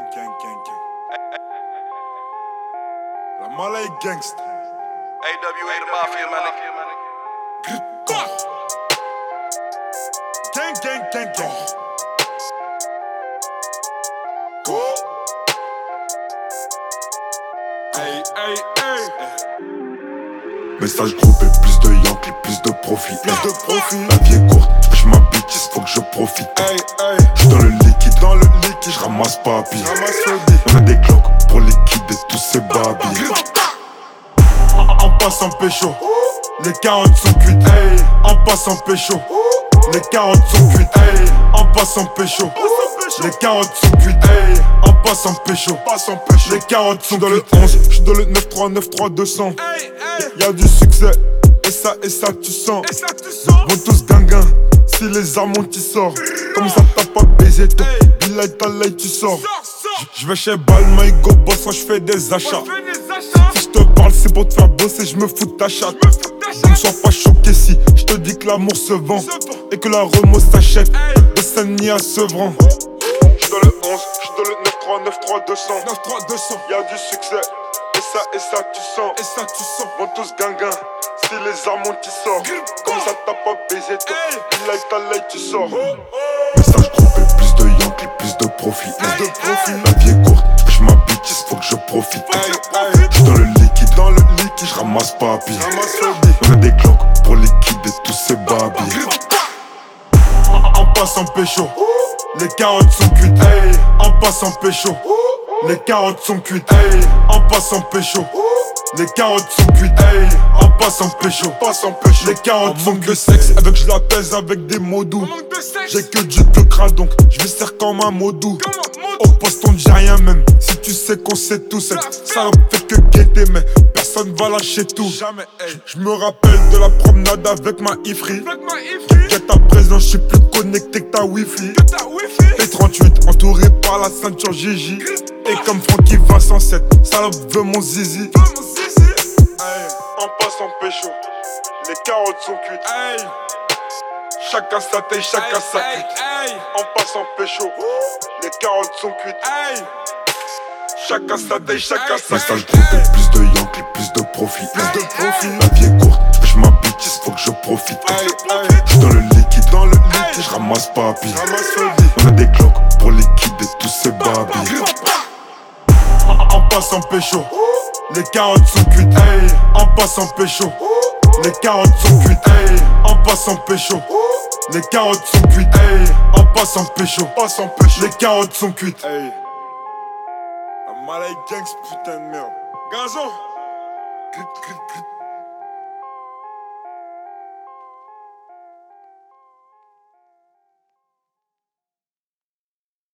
gang. La Malay gangsta. AWA the Mafia, my nigga. Gang. Go. Hey. Message groupé, plus de Yankee, plus de profit. La vie est courte, je m'habille, faut que je profite. J'suis dans le liquide, je ramasse papier. On a des cloques pour liquider tous ces babilles. En passant pécho, les 40 sont cuites. En passant pécho, les 40 sont cuites. En passant pécho, les 40 sont cuites. En passant pécho, les 40 sont dans le 11. J'suis dans le 9-3, 200. Y'a du succès, et ça tu sens. Vont tous ganguin, si les armes tu sors. Comme ça t'as pas baisé toi, Bilay Talay tu sors. J'vais chez Balmain, go boss, moi j'fais des achats. Si j'te parle c'est pour te faire bosser, j'me fous de ta chatte. Ne sois pas choqué si j'te dis que l'amour se vend et que la remorse s'achète de Saint-Denis à Sevran. J'suis dans le 11, j'suis dans le 9-3, 200. Y'a du succès, et ça tu sens. Vont tous ganguin, si les armes tu sors. Comme ça t'as pas baisé toi, Bilay Talay tu sors. Message groupé, plus de Yankee, plus de profit. La vie est courte, je m'habille, faut que je profite. J'suis dans le liquide, je ramasse papier. On a des cloques pour liquider tous ces babilles. En passant pécho, les 40 sont cuites. En passant pécho, les 40 sont cuites. En passant pécho, les 40 sont cuites. En passant pécho, les 40 sont cuites. Sexe avec je la pèse avec des mots doux. J'ai que du cra donc je vais serre comme un mot doux. Au poste on dit rien même si tu sais qu'on sait tout. Cette salope fait que guetter mais personne va lâcher tout. Je me rappelle de la promenade avec ma ifri. T'inquiète à présent j'suis plus connecté que ta wifi. P38 entouré par la ceinture Gigi. Et comme Francky Vincent cette salope veut mon zizi. En passant pécho, les 40 sont cuites. Chacun sa taille, chacun sa cuite. En passant pécho, les 40 sont cuites. Chacun sa taille, chacun sa Message cuite. groupé, plus de Yankee, plus de profit. La vie est courte, je m'habille, faut que je profite. J'suis dans le liquide, je ramasse papier. On a des cloques pour liquider tous ces babilles. En passant pécho, les 40 sont cuites. En passant pécho, les 40 sont cuites. En passant pécho, les 40 sont cuites. En passant pécho, les 40 sont cuites. La Malay Gangs, putain de merde. Gazon.